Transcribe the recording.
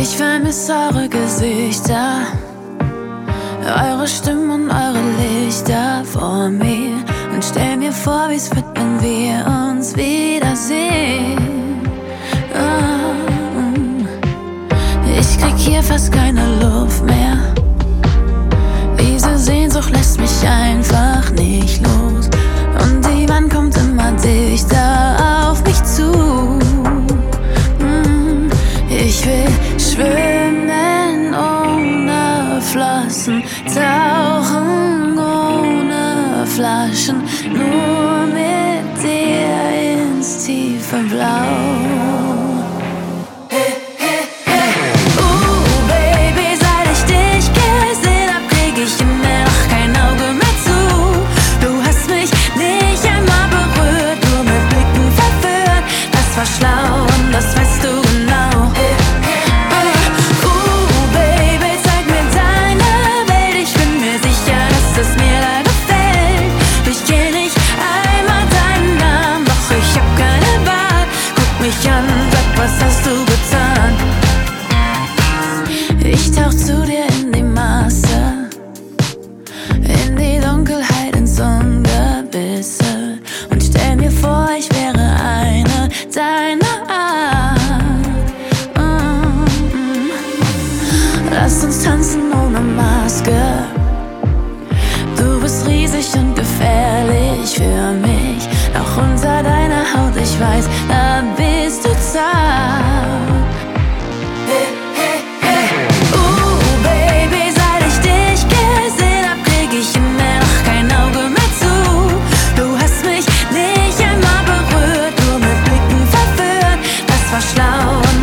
Ich vermisse eure Gesichter, eure Stimmen und eure Lichter vor mir. Und stell mir vor, wie's wird, wenn wir uns wiedersehen. Ich krieg hier fast keine Luft mehr. Diese Sehnsucht lässt mich einfach nicht los. Und die Wand kommt immer dichter auf mich zu. Ich will schwimmen ohne Flossen, tauchen ohne Flaschen, nur mit dir ins tiefe Blau. Schlau und das weißt du genau. Baby, zeig mir deine Welt. Ich bin mir sicher, dass es mir da gefällt. Ich kenn nicht einmal deinen Namen, doch ich hab keine Wahl. Guck mich an, sag, was hast du getan? Ich tauch zu dir in die Masse, in die Dunkelheit, ins Ungewisse, und stell mir vor, ich wäre eine deiner Art. Lass uns tanzen ohne Maske. Du bist riesig und gefährlich für mich. Doch unter deiner Haut, ich weiß, da bist du zart. Baby, seit ich dich gesehen hab, krieg ich immer noch kein Auge mehr zu. Du hast mich nicht einmal berührt, nur mit Blicken verführt. Das war schlau.